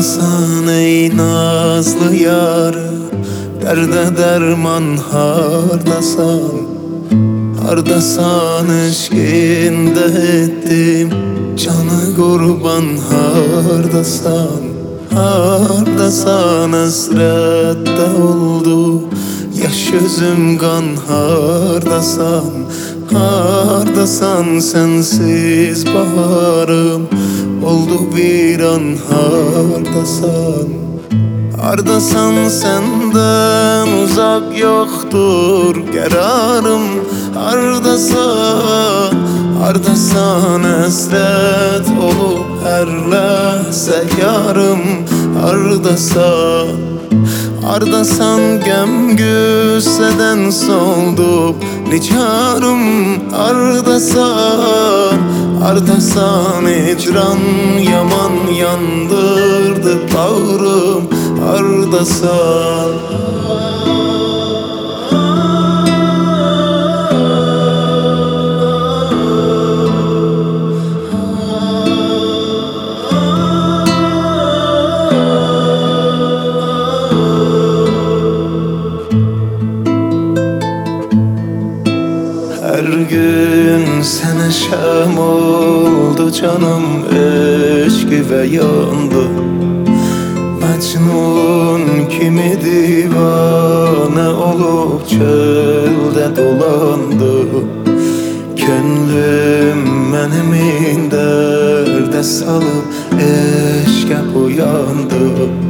Hardasan ey nazlı yarı, derde derman hardasan. Hardasan eşkinde ettim canı kurban hardasan. Hardasan esrette oldu yaş gözüm kan hardasan. Hardasan sensiz baharım oldu bir an hardasan. Hardasan senden uzak yoktur kararım hardasan. Hardasan esret olup her ləhzə yarım hardasan. Hardasan gəm güssədən soldup nicarım hardasan. Hardasan hicran yaman yandırdı bağrım hardasan. Her gün sene şam oldu canım eşki ve yandı. Mecnun kimi divane olup çölde dolandı. Gönlüm benim derde salıp eşke uyandı.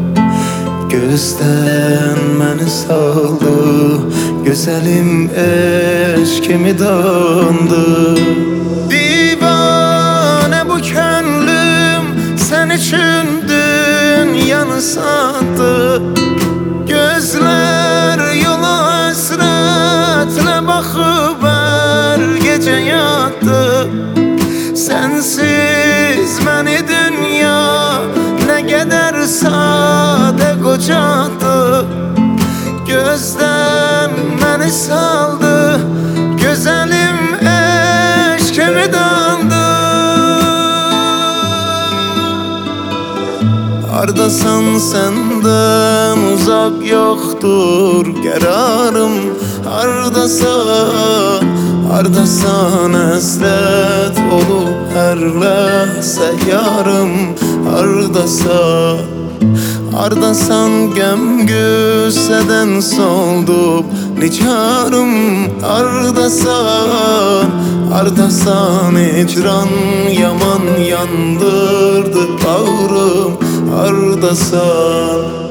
Gözden beni saldı, güzelim eşkimi dandı. Divane bu gönlüm sen için dünyanı sattı. Gözler yola hasretle bakıp her gece yattı. Sensiz beni dünya ne kadar sade kocattı. Gözden beni saldı, güzelim eşkimi dandı. Hardasan senden uzak yoktur kararım hardasan. Hardasan esret olup her ləhzə yarım hardasan. Hardasan gəm güssədən soldup nicarım hardasan. Hardasan hicran yaman yandırdı bağrım hardasan.